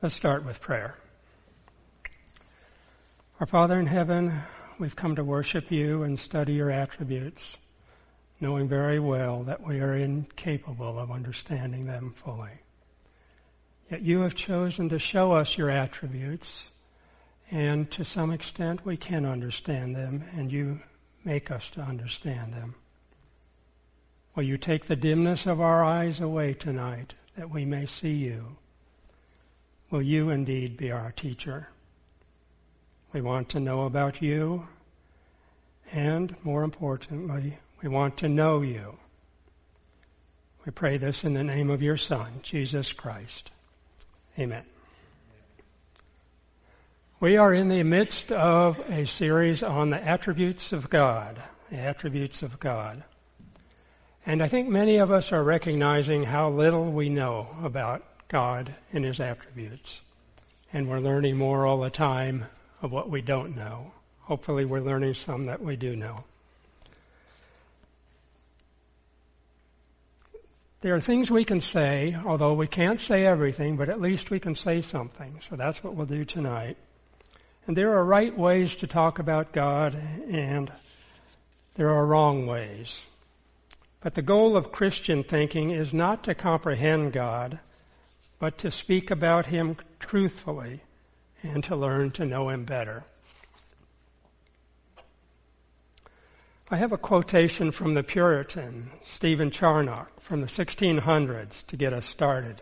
Let's start with prayer. Our Father in heaven, we've come to worship you and study your attributes, knowing very well that we are incapable of understanding them fully. Yet you have chosen to show us your attributes, and to some extent we can understand them, and you make us to understand them. Will you take the dimness of our eyes away tonight, that we may see you? Will you indeed be our teacher? We want to know about you, and more importantly, we want to know you. We pray this in the name of your Son, Jesus Christ. Amen. We are in the midst of a series on the attributes of God, the attributes of God. And I think many of us are recognizing how little we know about God and His attributes. And we're learning more all the time of what we don't know. Hopefully we're learning some that we do know. There are things we can say, although we can't say everything, but at least we can say something. So that's what we'll do tonight. And there are right ways to talk about God, and there are wrong ways. But the goal of Christian thinking is not to comprehend God, but to speak about Him truthfully and to learn to know Him better. I have a quotation from the Puritan, Stephen Charnock, from the 1600s to get us started.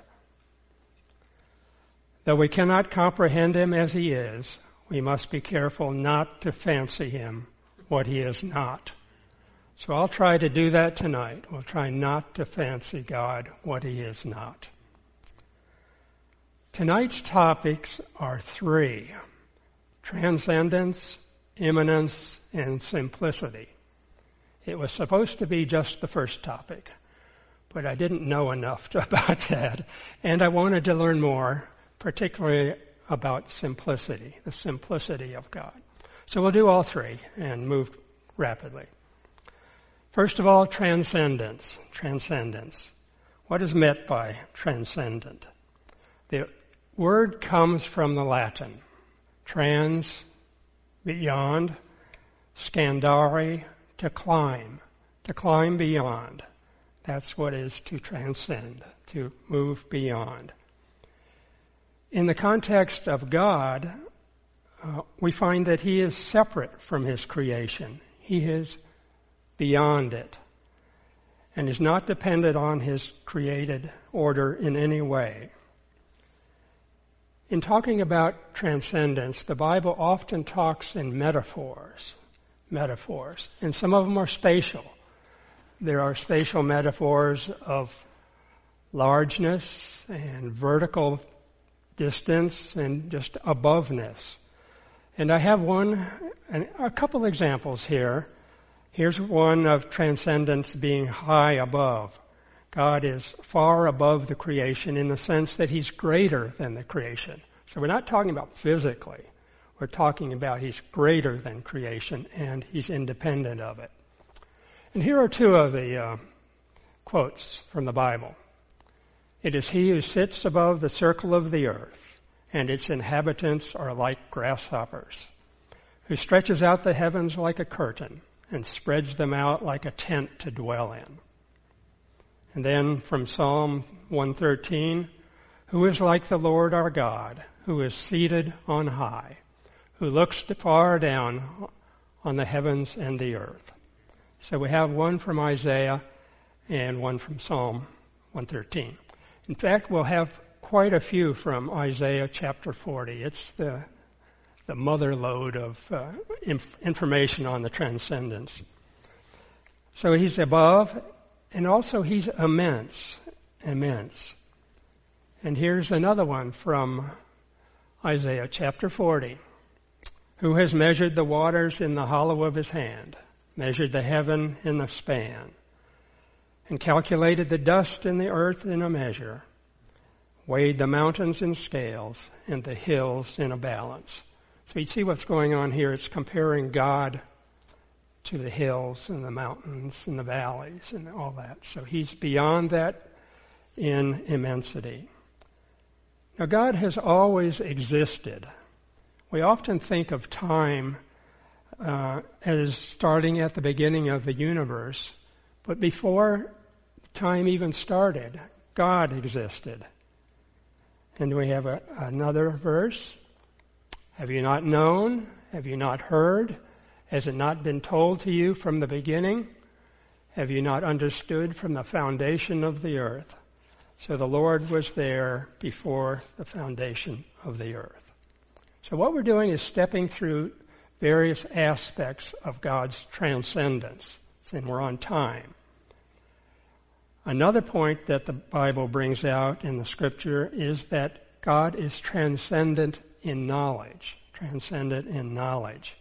Though we cannot comprehend Him as He is, we must be careful not to fancy Him what He is not. So I'll try to do that tonight. We'll try not to fancy God what He is not. Tonight's topics are three: transcendence, immanence, and simplicity. It was supposed to be just the first topic, but I didn't know enough about that, and I wanted to learn more, particularly about simplicity, the simplicity of God. So we'll do all three and move rapidly. First of all, transcendence. Transcendence. What is meant by transcendent? The word comes from the Latin. Trans, beyond, scandare, to climb beyond. That's what is to transcend, to move beyond. In the context of God, we find that He is separate from His creation. He is beyond it and is not dependent on His created order in any way. In talking about transcendence, the Bible often talks in metaphors, and some of them are spatial. There are spatial metaphors of largeness and vertical distance and just aboveness. And I have a couple examples here. Here's one of transcendence being high above. God is far above the creation in the sense that He's greater than the creation. So we're not talking about physically. We're talking about He's greater than creation and He's independent of it. And here are two of the quotes from the Bible. It is He who sits above the circle of the earth, and its inhabitants are like grasshoppers, who stretches out the heavens like a curtain and spreads them out like a tent to dwell in. And then from Psalm 113, who is like the Lord our God, who is seated on high, who looks far down on the heavens and the earth. So we have one from Isaiah and one from Psalm 113. In fact, we'll have quite a few from Isaiah chapter 40. It's the mother lode of information on the transcendence. So He's above, and also He's immense. And here's another one from Isaiah chapter 40. Who has measured the waters in the hollow of His hand, measured the heaven in the span, and calculated the dust in the earth in a measure, weighed the mountains in scales and the hills in a balance. So you see what's going on here. It's comparing God to the hills and the mountains and the valleys and all that. So He's beyond that in immensity. Now, God has always existed. We often think of time as starting at the beginning of the universe, but before time even started, God existed. And we have another verse. Have you not known? Have you not heard? Has it not been told to you from the beginning? Have you not understood from the foundation of the earth? So the Lord was there before the foundation of the earth. So what we're doing is stepping through various aspects of God's transcendence, and we're on time. Another point that the Bible brings out in the Scripture is that God is transcendent in knowledge. Transcendent in knowledge.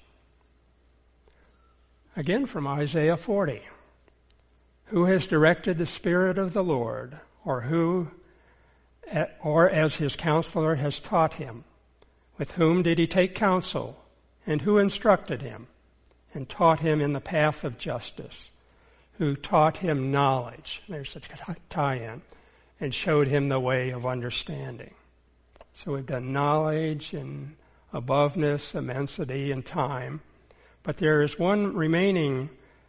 Again from Isaiah 40. Who has directed the Spirit of the Lord, or as his counselor has taught him? With whom did he take counsel? And who instructed him and taught him in the path of justice? Who taught him knowledge, there's a tie-in, and showed him the way of understanding. So we've done knowledge and aboveness, immensity, and time. But there is one remaining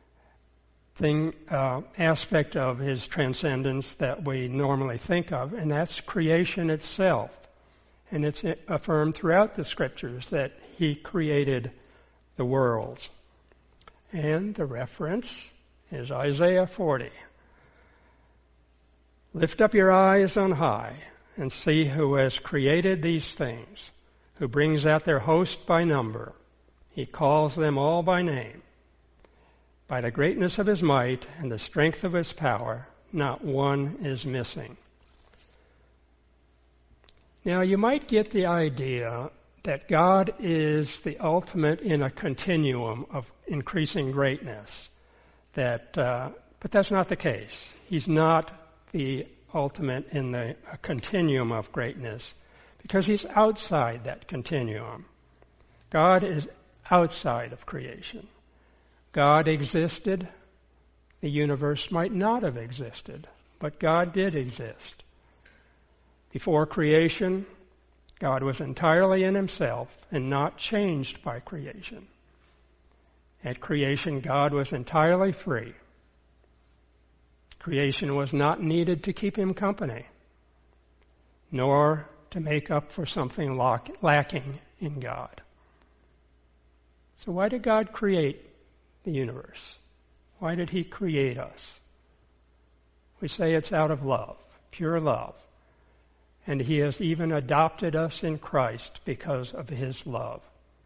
aspect of his transcendence that we normally think of, and that's creation itself. And it's affirmed throughout the Scriptures that he created the worlds. And the reference is Isaiah 40. Lift up your eyes on high and see who has created these things, who brings out their host by number. He calls them all by name. By the greatness of his might and the strength of his power, not one is missing. Now, you might get the idea that God is the ultimate in a continuum of increasing greatness. But that's not the case. He's not the ultimate in the continuum of greatness because he's outside that continuum. God is outside of creation. God existed. The universe might not have existed, but God did exist. Before creation, God was entirely in himself and not changed by creation. At creation, God was entirely free. Creation was not needed to keep him company, nor to make up for something lacking in God. So why did God create the universe? Why did he create us? We say it's out of love, pure love. And he has even adopted us in Christ because of his love.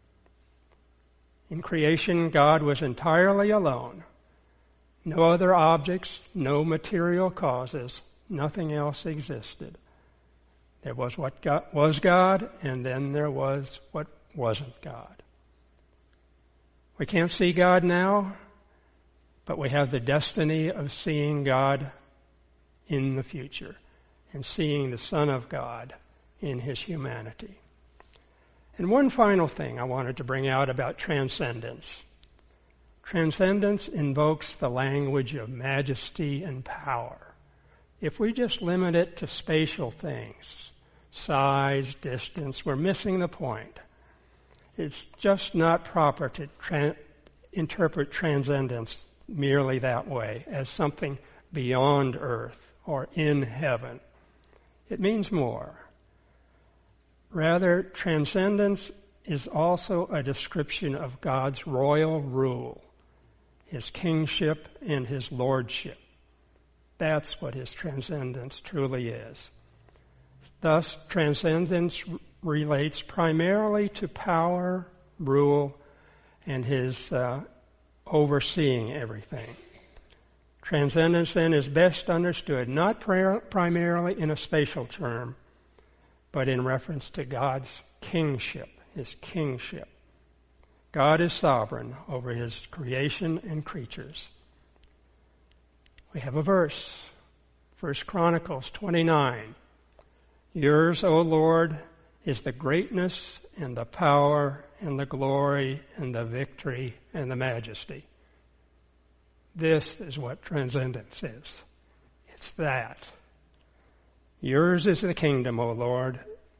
In creation, God was entirely alone. No other objects, no material causes, nothing else existed. There was what was God, and then there was what wasn't God. We can't see God now, but we have the destiny of seeing God in the future and seeing the Son of God in his humanity. And one final thing I wanted to bring out about transcendence. Transcendence invokes the language of majesty and power. If we just limit it to spatial things, size, distance, we're missing the point. It's just not proper to interpret transcendence merely that way, as something beyond earth or in heaven. It means more. Rather, transcendence is also a description of God's royal rule, his kingship and his lordship. That's what his transcendence truly is. Thus, transcendence relates primarily to power, rule, and his overseeing everything. Transcendence, then, is best understood not primarily in a spatial term, but in reference to God's kingship, his kingship. God is sovereign over his creation and creatures. We have a verse, 1 Chronicles 29. Yours, O Lord, is the greatness and the power and the glory and the victory and the majesty. This is what transcendence is. It's that. Yours is the kingdom, O Lord,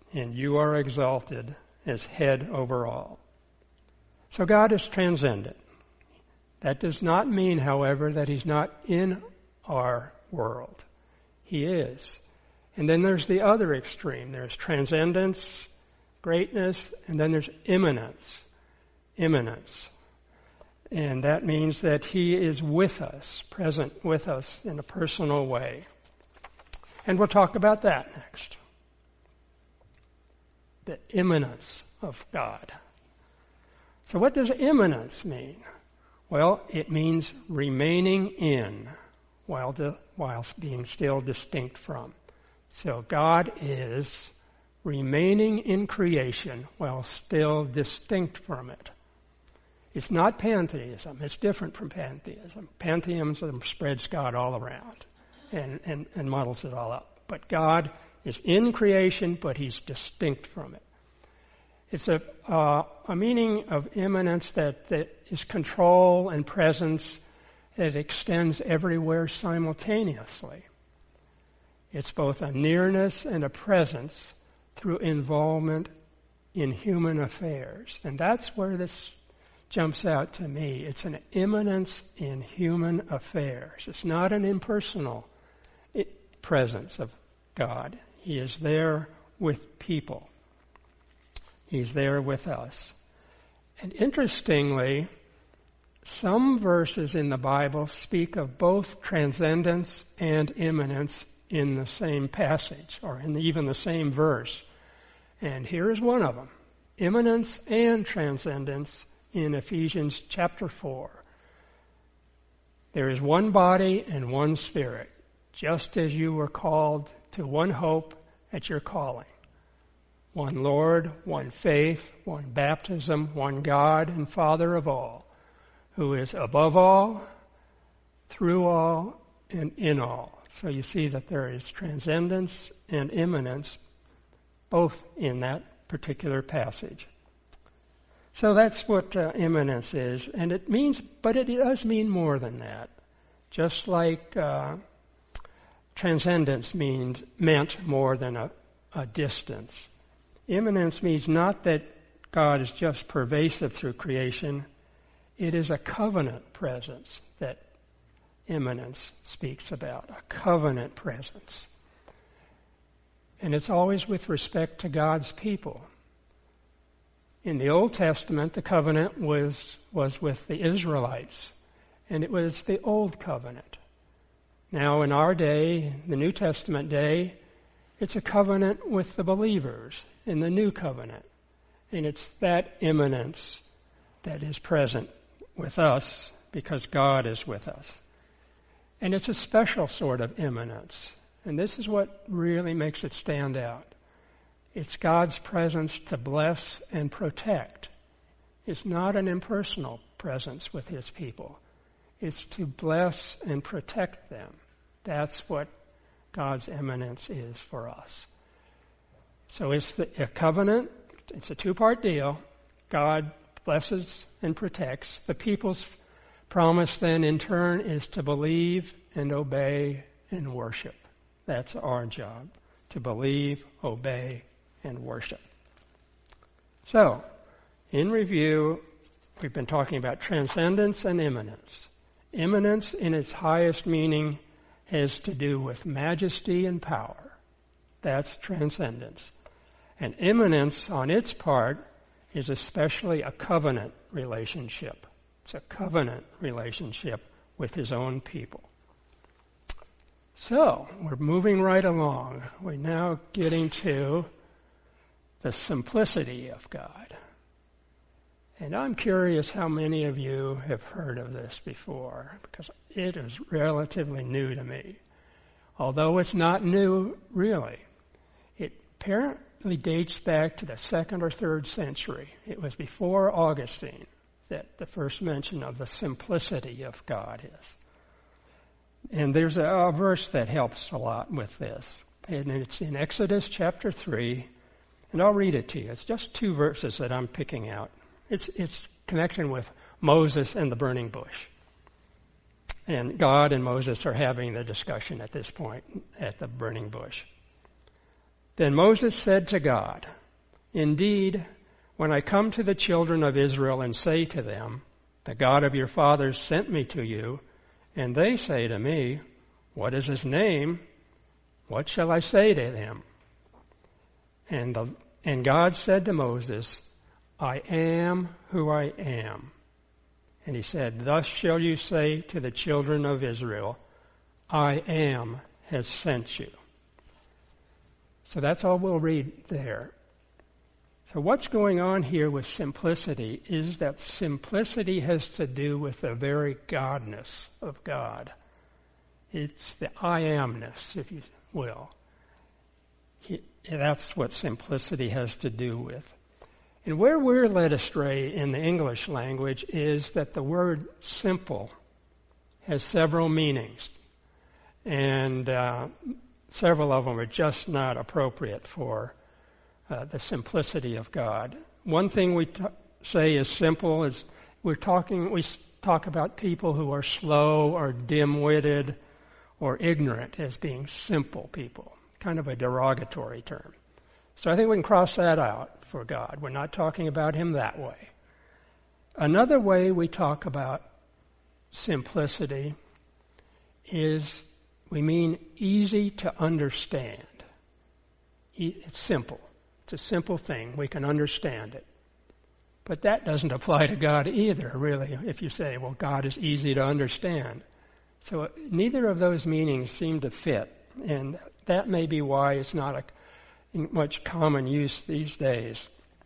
and you are exalted as head over all. So God is transcendent. That does not mean, however, that He's not in our world. He is. And then there's the other extreme. There's transcendence, greatness, and then there's immanence. Immanence. And that means that He is with us, present with us in a personal way. And we'll talk about that next. The immanence of God. So what does immanence mean? Well, it means remaining in while being still distinct from. So God is remaining in creation while still distinct from it. It's not pantheism. It's different from pantheism. Pantheism spreads God all around and muddles it all up. But God is in creation, but He's distinct from it. It's a meaning of immanence that is control and presence that extends everywhere simultaneously. It's both a nearness and a presence through involvement in human affairs. And that's where this jumps out to me. It's an immanence in human affairs. It's not an impersonal presence of God. He is there with people. He's there with us. And interestingly, some verses in the Bible speak of both transcendence and immanence in the same passage, or in even the same verse. And here is one of them. Immanence and transcendence in Ephesians chapter 4. There is one body and one Spirit, just as you were called to one hope at your calling. One Lord, one faith, one baptism, one God and Father of all, who is above all, through all, and in all. So you see that there is transcendence and immanence both in that particular passage. So that's what immanence is, and it means, but it does mean more than that. Just like transcendence meant more than a distance. Immanence means not that God is just pervasive through creation. It is a covenant presence that immanence speaks about, a covenant presence. And it's always with respect to God's people. In the Old Testament, the covenant was with the Israelites, and it was the Old Covenant. Now in our day, the New Testament day, it's a covenant with the believers in the New Covenant. And it's that immanence that is present with us because God is with us. And it's a special sort of immanence. And this is what really makes it stand out. It's God's presence to bless and protect. It's not an impersonal presence with His people. It's to bless and protect them. That's what God's immanence is for us. So it's a covenant. It's a two-part deal. God blesses and protects. The people's promise then in turn is to believe and obey and worship. That's our job, to believe, obey, and worship. So, in review, we've been talking about transcendence and immanence. Immanence in its highest meaning has to do with majesty and power. That's transcendence. And immanence on its part is especially a covenant relationship. It's a covenant relationship with His own people. So, we're moving right along. We're now getting to the simplicity of God. And I'm curious how many of you have heard of this before, because it is relatively new to me. Although it's not new, really. It apparently dates back to the 2nd or 3rd century. It was before Augustine that the first mention of the simplicity of God is. And there's a verse that helps a lot with this. And it's in Exodus chapter 3. And I'll read it to you. It's just 2 verses that I'm picking out. It's connection with Moses and the burning bush. And God and Moses are having the discussion at this point at the burning bush. Then Moses said to God, "Indeed, when I come to the children of Israel and say to them, 'The God of your fathers sent me to you,' and they say to me, 'What is his name?' what shall I say to them?" And God said to Moses, "I am who I am." And he said, "Thus shall you say to the children of Israel, 'I am has sent you.'" So that's all we'll read there. So what's going on here with simplicity is that simplicity has to do with the very godness of God. It's the I amness, if you will. That's what simplicity has to do with. And where we're led astray in the English language is that the word simple has several meanings. And several of them are just not appropriate for the simplicity of God. One thing we say is simple is we talk about people who are slow or dim-witted or ignorant as being simple people. Kind of a derogatory term. So I think we can cross that out for God. We're not talking about him that way. Another way we talk about simplicity is we mean easy to understand. It's simple. It's a simple thing. We can understand it. But that doesn't apply to God either, really, if you say, well, God is easy to understand. So neither of those meanings seem to fit. And that may be why it's not in much common use these days.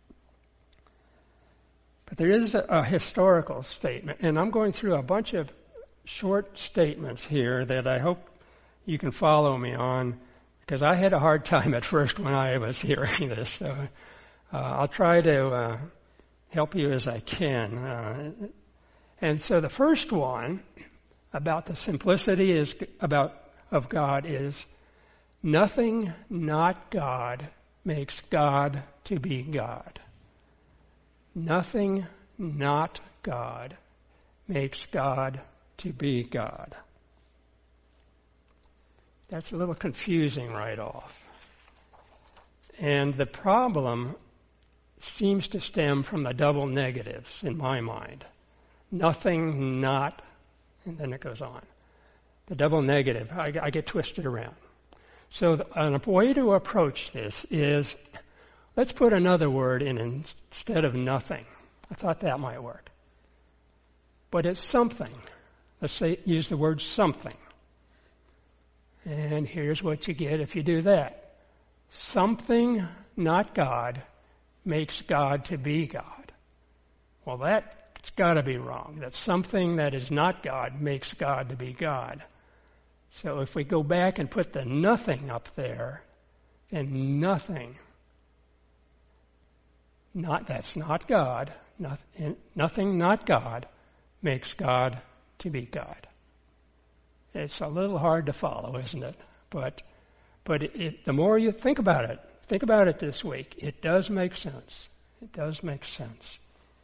But there is a historical statement, and I'm going through a bunch of short statements here that I hope you can follow me on, because I had a hard time at first when I was hearing this. So I'll try to help you as I can. And so the first one about the simplicity of God is, nothing not God makes God to be God. Nothing not God makes God to be God. That's a little confusing right off. And the problem seems to stem from the double negatives in my mind. Nothing not, and then it goes on. The double negative, I get twisted around. So a way to approach this is, let's put another word in instead of nothing. I thought that might work. But it's something. Let's say, use the word something. And here's what you get if you do that. Something not God makes God to be God. Well, that's got to be wrong. That something that is not God makes God to be God. So if we go back and put the nothing up there, then nothing, that's not God, nothing not God makes God to be God. It's a little hard to follow, isn't it? But the more you think about it this week, it does make sense. It does make sense.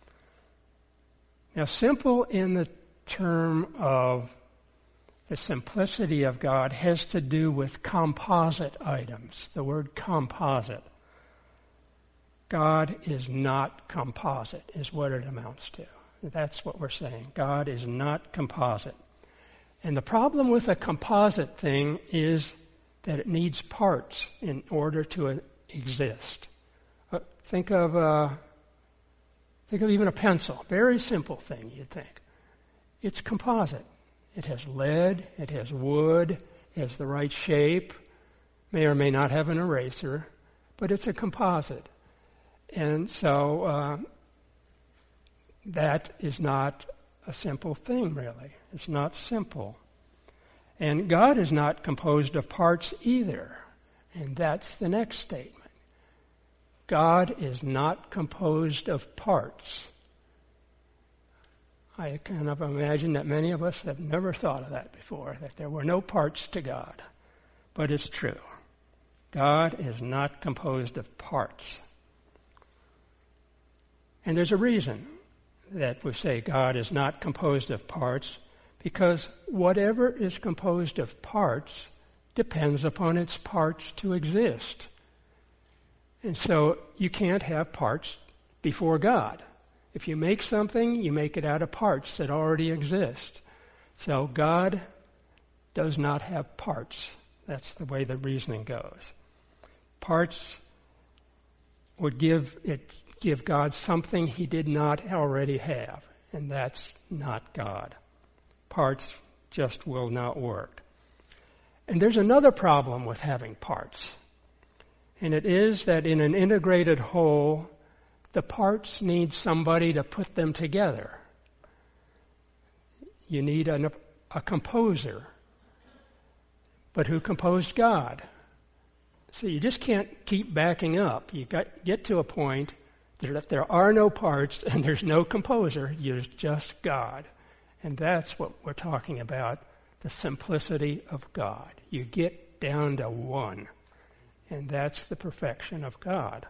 Now, simple in the term of the simplicity of God has to do with composite items. The word composite. God is not composite, is what it amounts to. That's what we're saying. God is not composite. And the problem with a composite thing is that it needs parts in order to exist. Think of even a pencil. Very simple thing, you'd think. It's composite. It has lead, it has wood, it has the right shape, may or may not have an eraser, but it's a composite. And so that is not a simple thing, really. It's not simple. And God is not composed of parts either. And that's the next statement. God is not composed of parts. I kind of imagine that many of us have never thought of that before, that there were no parts to God. But it's true. God is not composed of parts. And there's a reason that we say God is not composed of parts, because whatever is composed of parts depends upon its parts to exist. And so you can't have parts before God. If you make something, you make it out of parts that already exist. So God does not have parts. That's the way the reasoning goes. Parts would give God something he did not already have, and that's not God. Parts just will not work. And there's another problem with having parts, and it is that in an integrated whole, the parts need somebody to put them together. You need a composer. But who composed God? So you just can't keep backing up. You get to a point that there are no parts and there's no composer. You're just God. And that's what we're talking about, the simplicity of God. You get down to one. And that's the perfection of God.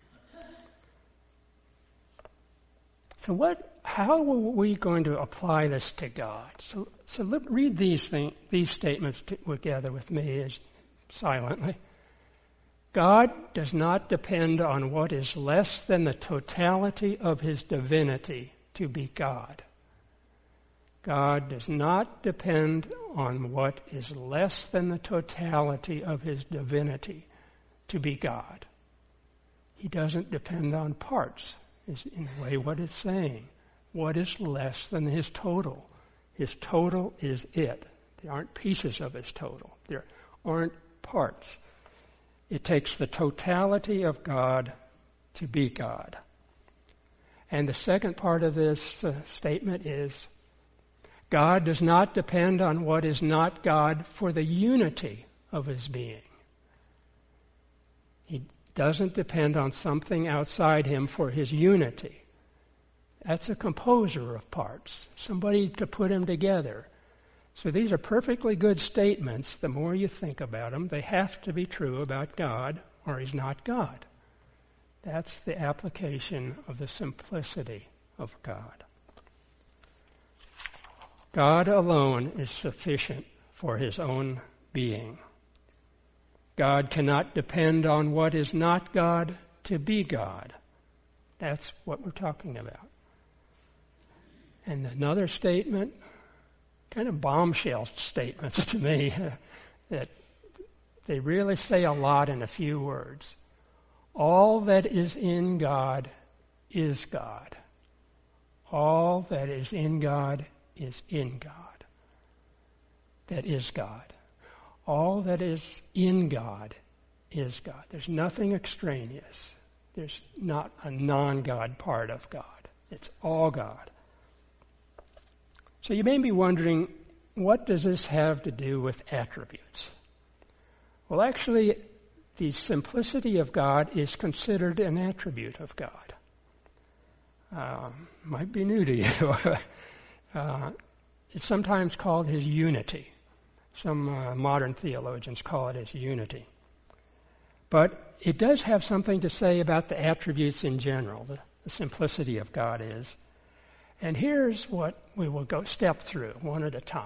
So how are we going to apply this to God? So read these statements together with me silently. God does not depend on what is less than the totality of his divinity to be God. God does not depend on what is less than the totality of his divinity to be God. He doesn't depend on parts, is in a way what it's saying. What is less than his total? His total is it. There aren't pieces of his total. There aren't parts. It takes the totality of God to be God. And the second part of this statement is, God does not depend on what is not God for the unity of his being. He doesn't depend on something outside him for his unity. That's a composer of parts, somebody to put them together. So these are perfectly good statements. The more you think about them, they have to be true about God, or he's not God. That's the application of the simplicity of God. God alone is sufficient for his own being. God cannot depend on what is not God to be God. That's what we're talking about. And another statement, kind of bombshell statements to me, that they really say a lot in a few words. All that is in God is God. All that is in God is in God. That is God. All that is in God is God. There's nothing extraneous. There's not a non-God part of God. It's all God. So you may be wondering, what does this have to do with attributes? Well, actually, the simplicity of God is considered an attribute of God. Might be new to you. It's sometimes called his unity. Some modern theologians call it his unity. But it does have something to say about the attributes in general, the simplicity of God is. And here's what we will go step through one at a time.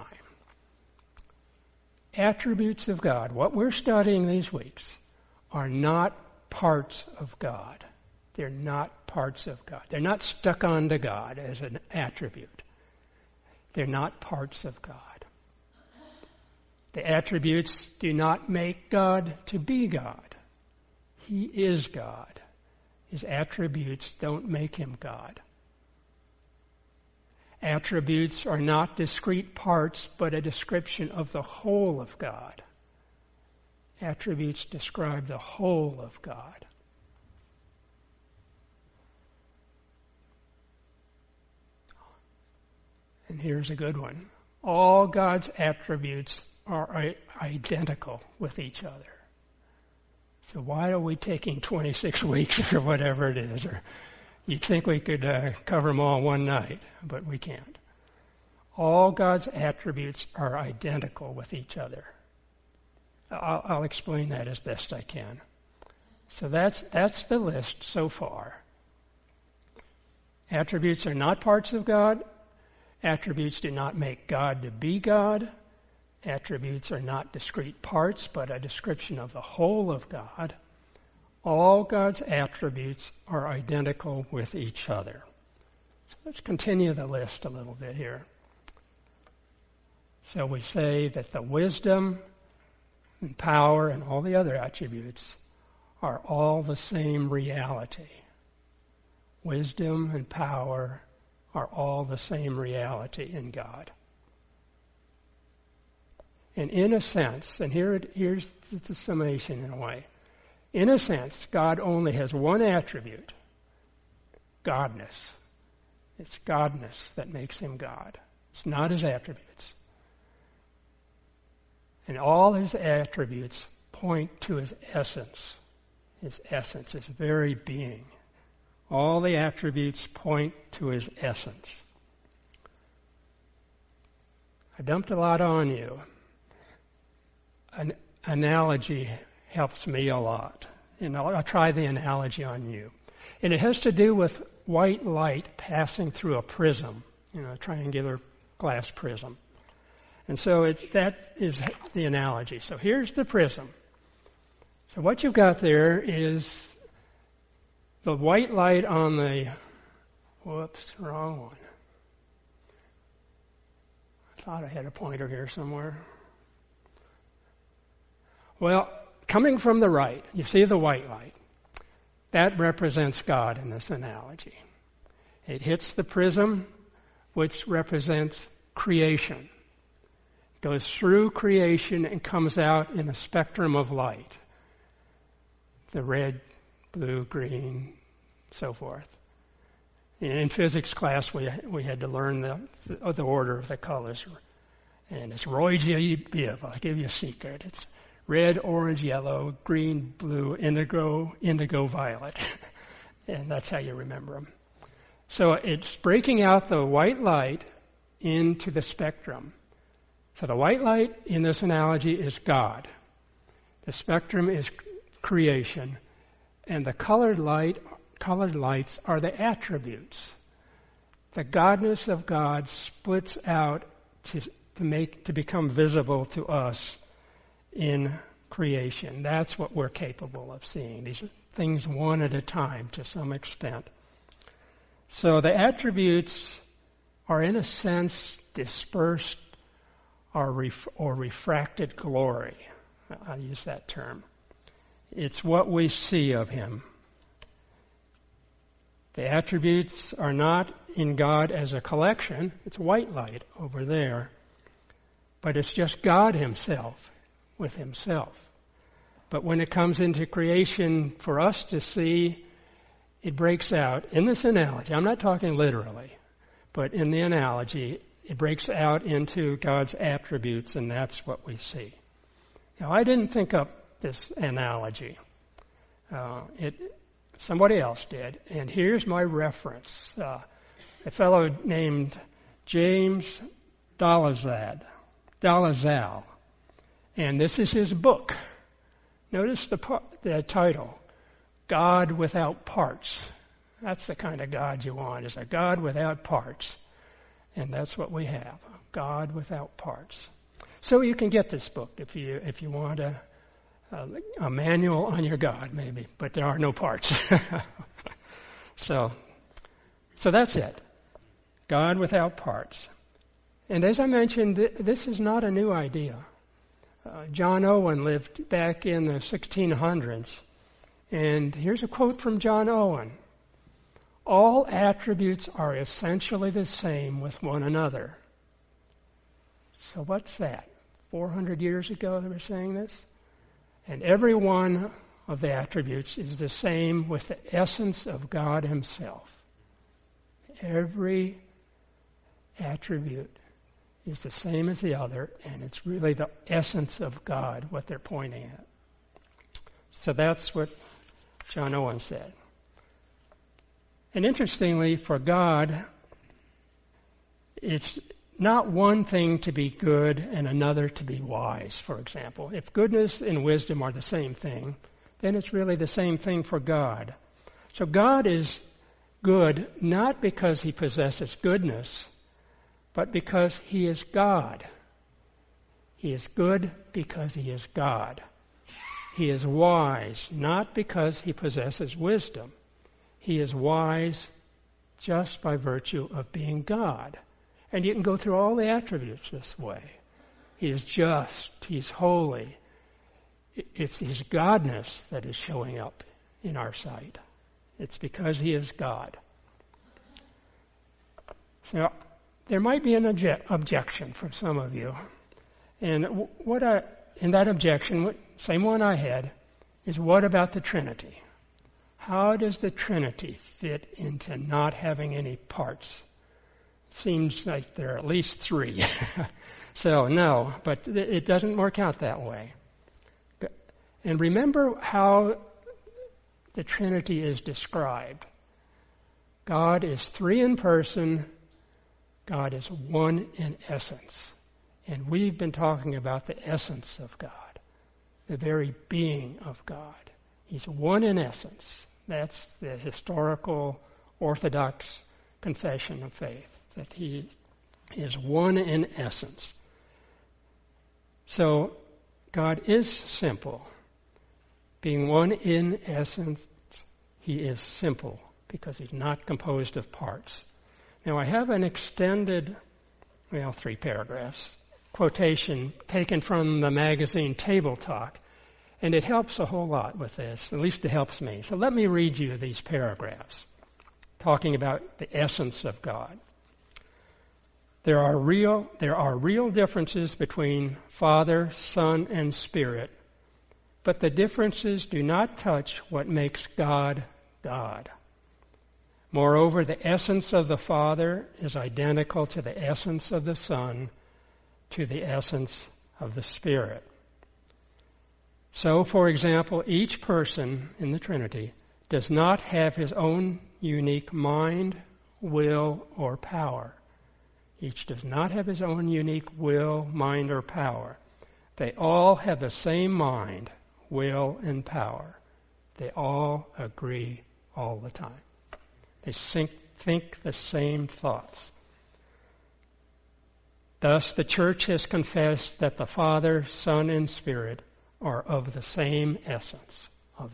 Attributes of God, what we're studying these weeks, are not parts of God. They're not parts of God. They're not stuck onto God as an attribute. They're not parts of God. The attributes do not make God to be God. He is God. His attributes don't make him God. Attributes are not discrete parts, but a description of the whole of God. Attributes describe the whole of God. And here's a good one. All God's attributes are identical with each other. So why are we taking 26 weeks or whatever it is? Or you'd think we could cover them all one night, but we can't. All God's attributes are identical with each other. I'll explain that as best I can. So that's the list so far. Attributes are not parts of God. Attributes do not make God to be God. Attributes are not discrete parts, but a description of the whole of God. All God's attributes are identical with each other. So let's continue the list a little bit here. So we say that the wisdom and power and all the other attributes are all the same reality. Wisdom and power are all the same reality in God. And in a sense, and here's the summation in a way, in a sense, God only has one attribute, godness. It's godness that makes him God. It's not his attributes. And all his attributes point to his essence, his very being. All the attributes point to his essence. I dumped a lot on you. An analogy helps me a lot. And I'll try the analogy on you. And it has to do with white light passing through a prism, a triangular glass prism. And so that is the analogy. So here's the prism. So what you've got there is the white light on the, wrong one. I thought I had a pointer here somewhere. Well, coming from the right, you see the white light. That represents God in this analogy. It hits the prism, which represents creation. It goes through creation and comes out in a spectrum of light. The red, blue, green, so forth. In physics class, we had to learn the order of the colors. And it's Roy G. Biv. I'll give you a secret. It's red, orange, yellow, green, blue, indigo, violet. And that's how you remember them. So it's breaking out the white light into the spectrum. So the white light in this analogy is God. The spectrum is creation. And the colored lights are the attributes. The godness of God splits out to become visible to us in creation. That's what we're capable of seeing. These are things one at a time to some extent. So the attributes are in a sense dispersed or refracted glory. I'll use that term. It's what we see of him. The attributes are not in God as a collection. It's white light over there. But it's just God himself with himself. But when it comes into creation for us to see, it breaks out. In this analogy, I'm not talking literally, but in the analogy, it breaks out into God's attributes, and that's what we see. Now, I didn't think up this analogy. Somebody else did. And here's my reference. A fellow named James Dolezal. And this is his book. Notice the title, God Without Parts. That's the kind of God you want, is a God without parts. And that's what we have, God without parts. So you can get this book if you want a manual on your God, maybe, but there are no parts. So that's it. God without parts. And as I mentioned, this is not a new idea. John Owen lived back in the 1600s. And here's a quote from John Owen. All attributes are essentially the same with one another. So what's that? 400 years ago they were saying this? And every one of the attributes is the same with the essence of God himself. Every attribute is the same as the other, and it's really the essence of God, what they're pointing at. So that's what John Owen said. And interestingly, for God, it's not one thing to be good and another to be wise, for example. If goodness and wisdom are the same thing, then it's really the same thing for God. So God is good not because he possesses goodness, but because he is God. He is good because he is God. He is wise, not because he possesses wisdom. He is wise just by virtue of being God. And you can go through all the attributes this way. He is just. He's holy. It's his godness that is showing up in our sight. It's because he is God. So there might be an objection from some of you. And in that objection, same one I had, is what about the Trinity? How does the Trinity fit into not having any parts? It seems like there are at least three. So no, but it doesn't work out that way. And remember how the Trinity is described. God is three in person. God is one in essence. And we've been talking about the essence of God, the very being of God. He's one in essence. That's the historical Orthodox confession of faith, that he is one in essence. So God is simple. Being one in essence, he is simple because he's not composed of parts. Now I have an extended, 3 paragraphs, quotation taken from the magazine Table Talk, and it helps a whole lot with this, at least it helps me. So let me read you these paragraphs talking about the essence of God. There are real differences between Father, Son, and Spirit, but the differences do not touch what makes God, God. Moreover, the essence of the Father is identical to the essence of the Son, to the essence of the Spirit. So, for example, each person in the Trinity does not have his own unique mind, will, or power. Each does not have his own unique will, mind, or power. They all have the same mind, will, and power. They all agree all the time. They think the same thoughts. Thus, the Church has confessed that the Father, Son, and Spirit are of the same essence,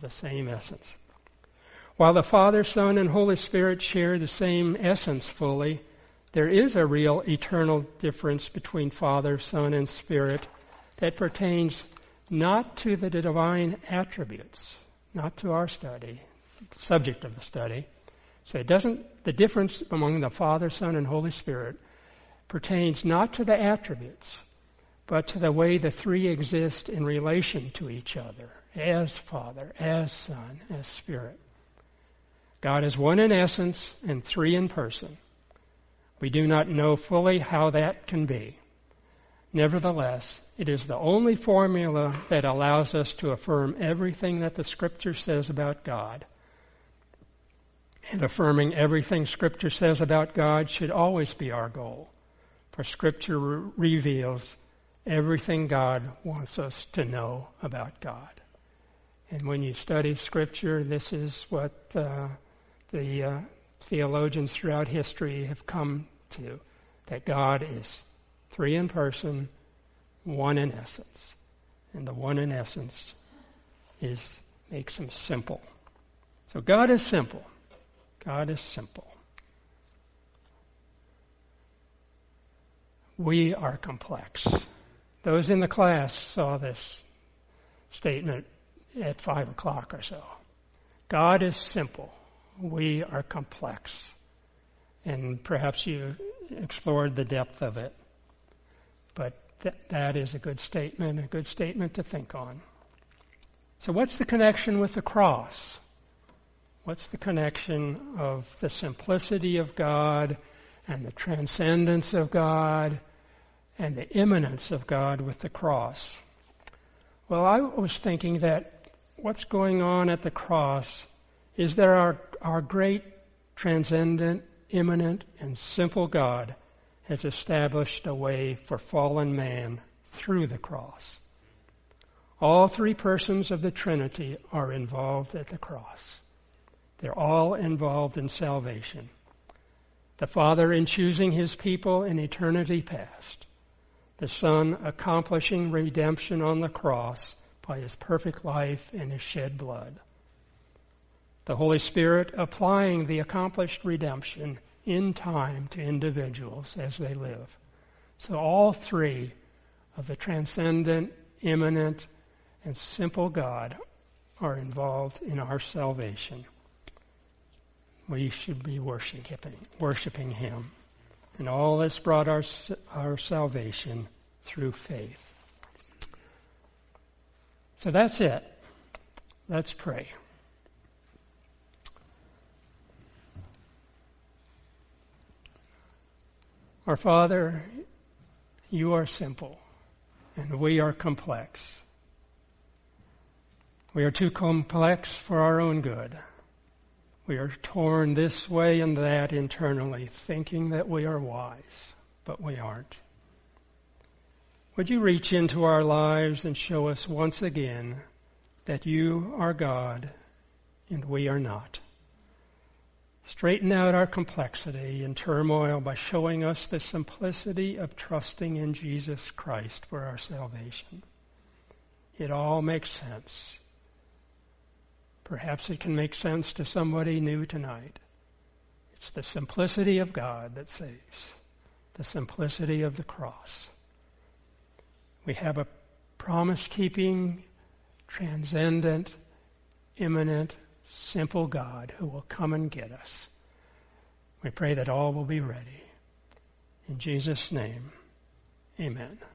While the Father, Son, and Holy Spirit share the same essence fully, there is a real eternal difference between Father, Son, and Spirit that pertains not to the divine attributes, not to our study, subject of the study. So the difference among the Father, Son, and Holy Spirit pertains not to the attributes, but to the way the three exist in relation to each other, as Father, as Son, as Spirit. God is one in essence and three in person. We do not know fully how that can be. Nevertheless, it is the only formula that allows us to affirm everything that the Scripture says about God. And affirming everything Scripture says about God should always be our goal, for Scripture reveals everything God wants us to know about God. And when you study Scripture, this is what the theologians throughout history have come to, that God is three in person, one in essence. And the one in essence makes him simple. So God is simple. God is simple. We are complex. Those in the class saw this statement at 5 o'clock or so. God is simple. We are complex. And perhaps you explored the depth of it. But that is a good statement to think on. So what's the connection with the cross? What's the connection of the simplicity of God and the transcendence of God and the immanence of God with the cross? Well, I was thinking that what's going on at the cross is that our great transcendent, immanent, and simple God has established a way for fallen man through the cross. All three persons of the Trinity are involved at the cross. They're all involved in salvation. The Father in choosing his people in eternity past. The Son accomplishing redemption on the cross by His perfect life and His shed blood. The Holy Spirit applying the accomplished redemption in time to individuals as they live. So all three of the transcendent, immanent, and simple God are involved in our salvation. We should be worshiping Him. And all this brought our salvation through faith. So that's it. Let's pray. Our Father, You are simple, and we are complex. We are too complex for our own good. We are torn this way and that internally, thinking that we are wise, but we aren't. Would You reach into our lives and show us once again that You are God and we are not. Straighten out our complexity and turmoil by showing us the simplicity of trusting in Jesus Christ for our salvation. It all makes sense. Perhaps it can make sense to somebody new tonight. It's the simplicity of God that saves. The simplicity of the cross. We have a promise-keeping, transcendent, immanent, simple God who will come and get us. We pray that all will be ready. In Jesus' name, amen.